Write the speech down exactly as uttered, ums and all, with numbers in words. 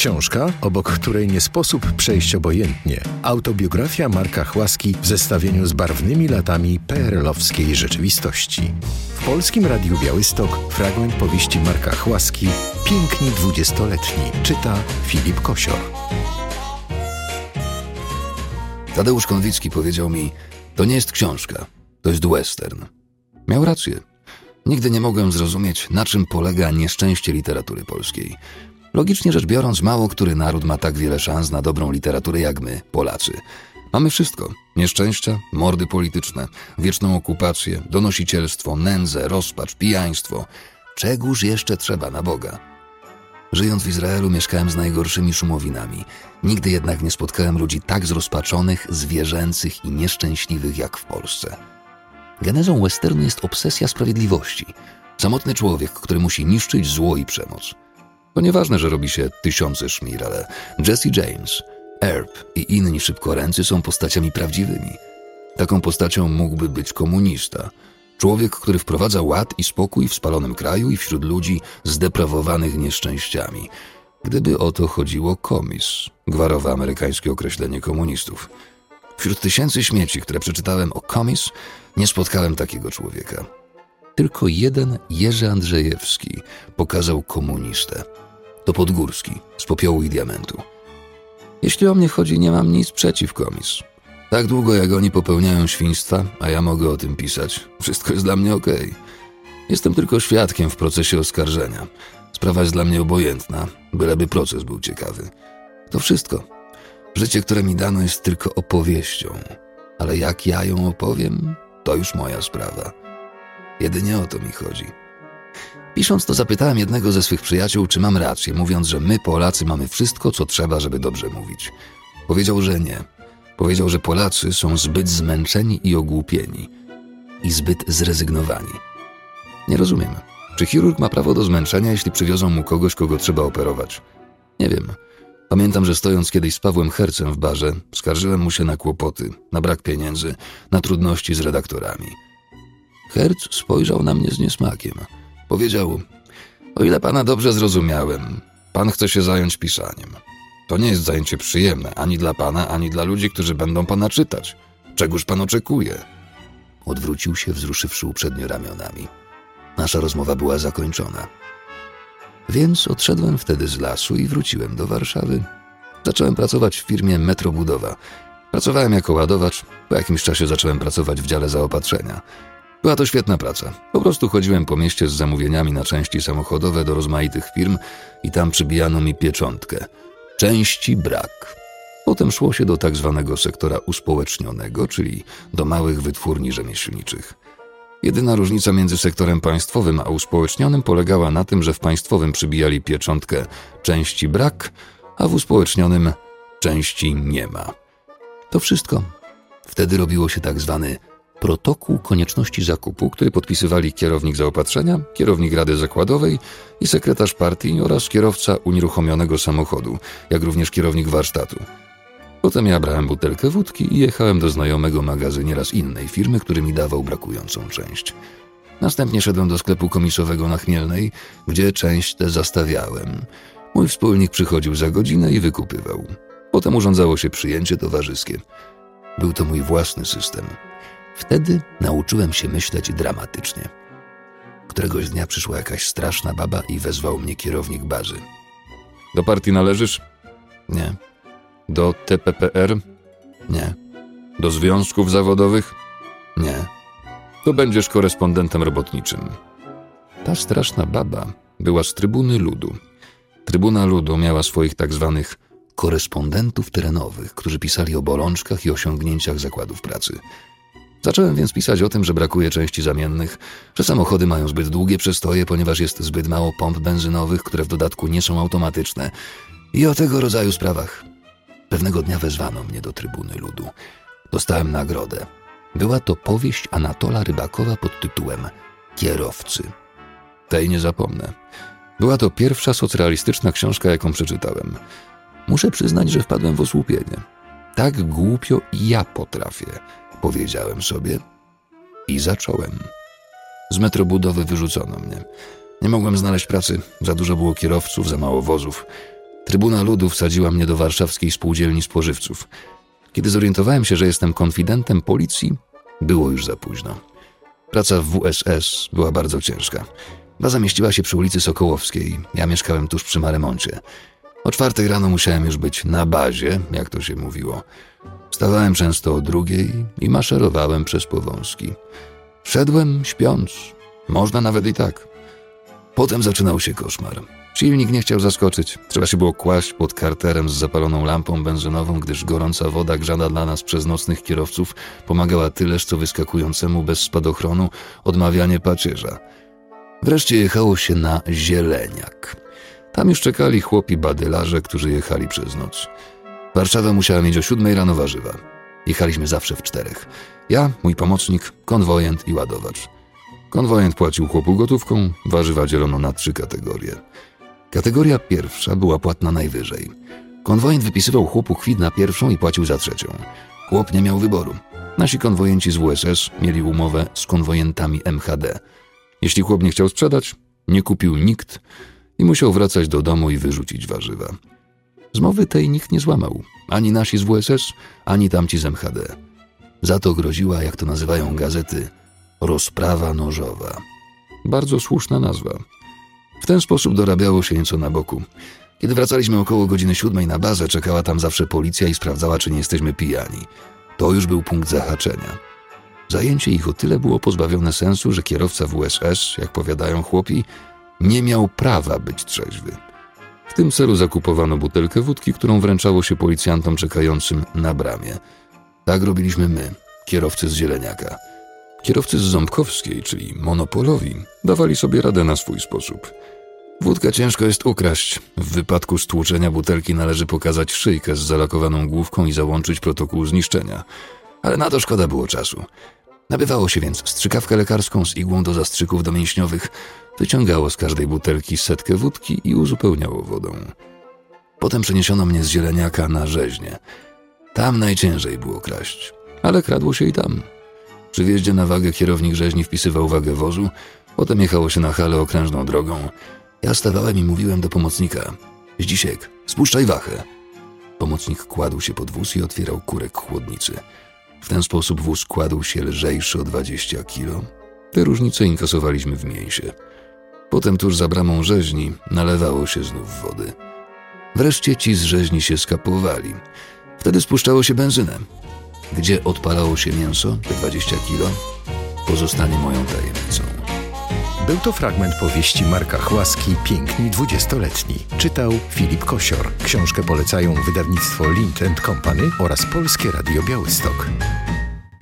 Książka, obok której nie sposób przejść obojętnie. Autobiografia Marka Chłaski w zestawieniu z barwnymi latami P R L-owskiej rzeczywistości. W Polskim Radiu Białystok fragment powieści Marka Chłaski Piękni dwudziestoletni. Czyta Filip Kosior. Tadeusz Konwicki powiedział mi: to nie jest książka, to jest western. Miał rację. Nigdy nie mogłem zrozumieć, na czym polega nieszczęście literatury polskiej. Logicznie rzecz biorąc, mało który naród ma tak wiele szans na dobrą literaturę jak my, Polacy. Mamy wszystko. Nieszczęścia, mordy polityczne, wieczną okupację, donosicielstwo, nędzę, rozpacz, pijaństwo. Czegóż jeszcze trzeba na Boga? Żyjąc w Izraelu, mieszkałem z najgorszymi szumowinami. Nigdy jednak nie spotkałem ludzi tak zrozpaczonych, zwierzęcych i nieszczęśliwych jak w Polsce. Genezą westernu jest obsesja sprawiedliwości. Samotny człowiek, który musi niszczyć zło i przemoc. To nieważne, że robi się tysiące szmir, ale Jesse James, Earp i inni szybkoręcy są postaciami prawdziwymi. Taką postacią mógłby być komunista. Człowiek, który wprowadza ład i spokój w spalonym kraju i wśród ludzi zdeprawowanych nieszczęściami. Gdyby o to chodziło komis, gwarowe amerykańskie określenie komunistów. Wśród tysięcy śmieci, które przeczytałem o komis, nie spotkałem takiego człowieka. Tylko jeden Jerzy Andrzejewski pokazał komunistę. To Podgórski, z Popiołu i Diamentu. Jeśli o mnie chodzi, nie mam nic przeciw komis. Tak długo jak oni popełniają świństwa, a ja mogę o tym pisać, wszystko jest dla mnie okej. Jestem tylko świadkiem w procesie oskarżenia. Sprawa jest dla mnie obojętna, byleby proces był ciekawy. To wszystko. Życie, które mi dano, jest tylko opowieścią. Ale jak ja ją opowiem, to już moja sprawa. Jedynie o to mi chodzi. Pisząc to, zapytałem jednego ze swych przyjaciół, czy mam rację, mówiąc, że my, Polacy, mamy wszystko, co trzeba, żeby dobrze mówić. Powiedział, że nie. Powiedział, że Polacy są zbyt zmęczeni i ogłupieni. I zbyt zrezygnowani. Nie rozumiem. Czy chirurg ma prawo do zmęczenia, jeśli przywiozą mu kogoś, kogo trzeba operować? Nie wiem. Pamiętam, że stojąc kiedyś z Pawłem Hercem w barze, skarżyłem mu się na kłopoty, na brak pieniędzy, na trudności z redaktorami. Herc spojrzał na mnie z niesmakiem. Powiedział: o ile pana dobrze zrozumiałem, pan chce się zająć pisaniem. To nie jest zajęcie przyjemne ani dla pana, ani dla ludzi, którzy będą pana czytać. Czegóż pan oczekuje? Odwrócił się, wzruszywszy uprzednio ramionami. Nasza rozmowa była zakończona. Więc odszedłem wtedy z lasu i wróciłem do Warszawy. Zacząłem pracować w firmie Metrobudowa. Pracowałem jako ładowacz, po jakimś czasie zacząłem pracować w dziale zaopatrzenia. Była to świetna praca. Po prostu chodziłem po mieście z zamówieniami na części samochodowe do rozmaitych firm i tam przybijano mi pieczątkę. Części brak. Potem szło się do tak zwanego sektora uspołecznionego, czyli do małych wytwórni rzemieślniczych. Jedyna różnica między sektorem państwowym a uspołecznionym polegała na tym, że w państwowym przybijali pieczątkę części brak, a w uspołecznionym części nie ma. To wszystko. Wtedy robiło się tak zwany protokół konieczności zakupu, który podpisywali kierownik zaopatrzenia, kierownik Rady Zakładowej i sekretarz partii oraz kierowca unieruchomionego samochodu, jak również kierownik warsztatu. Potem ja brałem butelkę wódki i jechałem do znajomego magazyniera z innej firmy, który mi dawał brakującą część. Następnie szedłem do sklepu komisowego na Chmielnej, gdzie część tę zastawiałem. Mój wspólnik przychodził za godzinę i wykupywał. Potem urządzało się przyjęcie towarzyskie. Był to mój własny system. Wtedy nauczyłem się myśleć dramatycznie. Któregoś dnia przyszła jakaś straszna baba i wezwał mnie kierownik bazy. Do partii należysz? Nie. Do T P P R? Nie. Do związków zawodowych? Nie. To będziesz korespondentem robotniczym. Ta straszna baba była z Trybuny Ludu. Trybuna Ludu miała swoich tak zwanych korespondentów terenowych, którzy pisali o bolączkach i osiągnięciach zakładów pracy. Zacząłem więc pisać o tym, że brakuje części zamiennych, że samochody mają zbyt długie przestoje, ponieważ jest zbyt mało pomp benzynowych, które w dodatku nie są automatyczne, i o tego rodzaju sprawach. Pewnego dnia wezwano mnie do Trybuny Ludu. Dostałem nagrodę. Była to powieść Anatola Rybakowa pod tytułem Kierowcy. Tej nie zapomnę. Była to pierwsza socrealistyczna książka, jaką przeczytałem. Muszę przyznać, że wpadłem w osłupienie. Tak głupio i ja potrafię, powiedziałem sobie i zacząłem. Z Metrobudowy wyrzucono mnie. Nie mogłem znaleźć pracy, za dużo było kierowców, za mało wozów. Trybuna Ludu wsadziła mnie do warszawskiej spółdzielni spożywców. Kiedy zorientowałem się, że jestem konfidentem policji, było już za późno. Praca w W S S była bardzo ciężka. Baza mieściła się przy ulicy Sokołowskiej. Ja mieszkałem tuż przy Maremoncie. O czwartej rano musiałem już być na bazie, jak to się mówiło. Wstawałem często o drugiej i maszerowałem przez powązki. Szedłem śpiąc. Można nawet i tak. Potem zaczynał się koszmar. Silnik nie chciał zaskoczyć. Trzeba się było kłaść pod karterem z zapaloną lampą benzynową, gdyż gorąca woda grzana dla nas przez nocnych kierowców pomagała tyleż, co wyskakującemu bez spadochronu odmawianie pacierza. Wreszcie jechało się na Zieleniak. Tam już czekali chłopi badylarze, którzy jechali przez noc. Warszawa musiała mieć o siódmej rano warzywa. Jechaliśmy zawsze w czterech. Ja, mój pomocnik, konwojent i ładowacz. Konwojent płacił chłopu gotówką, warzywa dzielono na trzy kategorie. Kategoria pierwsza była płatna najwyżej. Konwojent wypisywał chłopu kwit na pierwszą i płacił za trzecią. Chłop nie miał wyboru. Nasi konwojenci z W S S mieli umowę z konwojentami M H D. Jeśli chłop nie chciał sprzedać, nie kupił nikt i musiał wracać do domu i wyrzucić warzywa. Zmowy tej nikt nie złamał. Ani nasi z W S S, ani tamci z M H D. Za to groziła, jak to nazywają gazety, rozprawa nożowa. Bardzo słuszna nazwa. W ten sposób dorabiało się nieco na boku. Kiedy wracaliśmy około godziny siódmej na bazę, czekała tam zawsze policja i sprawdzała, czy nie jesteśmy pijani. To już był punkt zahaczenia. Zajęcie ich o tyle było pozbawione sensu, że kierowca W S S, jak powiadają chłopi, nie miał prawa być trzeźwy. W tym celu zakupowano butelkę wódki, którą wręczało się policjantom czekającym na bramie. Tak robiliśmy my, kierowcy z Zieleniaka. Kierowcy z Ząbkowskiej, czyli monopolowi, dawali sobie radę na swój sposób. Wódkę ciężko jest ukraść. W wypadku stłuczenia butelki należy pokazać szyjkę z zalakowaną główką i załączyć protokół zniszczenia. Ale na to szkoda było czasu. Nabywało się więc strzykawkę lekarską z igłą do zastrzyków domięśniowych, wyciągało z każdej butelki setkę wódki i uzupełniało wodą. Potem przeniesiono mnie z Zieleniaka na Rzeźnię. Tam najciężej było kraść, ale kradło się i tam. Przy wjeździe na wagę kierownik rzeźni wpisywał wagę wozu, potem jechało się na halę okrężną drogą. Ja stawałem i mówiłem do pomocnika: Zdzisiek, spuszczaj wachę. Pomocnik kładł się pod wóz i otwierał kurek chłodnicy. W ten sposób wóz kładł się lżejszy o dwadzieścia kilo. Te różnice inkasowaliśmy w mięsie. Potem tuż za bramą rzeźni nalewało się znów wody. Wreszcie ci z rzeźni się skapowali. Wtedy spuszczało się benzynę. Gdzie odpalało się mięso, te dwadzieścia kilo, pozostanie moją tajemnicą. Był to fragment powieści Marka Chłaski Piękni dwudziestoletni. Czytał Filip Kosior. Książkę polecają wydawnictwo Lind and Company oraz Polskie Radio Białystok.